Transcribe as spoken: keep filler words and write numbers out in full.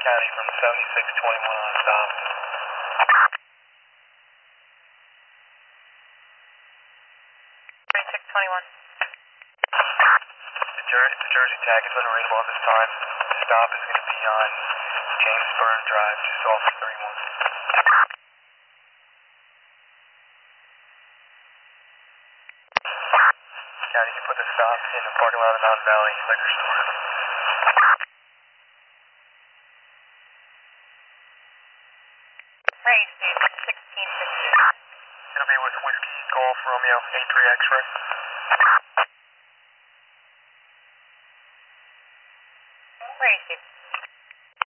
County from seventy-six twenty-one on stop. seventy-six twenty-one. The, Jer- the Jersey tag is unreadable at this time. The stop is going to be on James Byrne Drive, just off of thirty-one. County, you can put the stop in the parking lot of Mountain Valley Liquor Store. Ready, Steve. sixteen fifty. It'll be with Whiskey Golf Romeo eight three X-ray. Ready, Steve.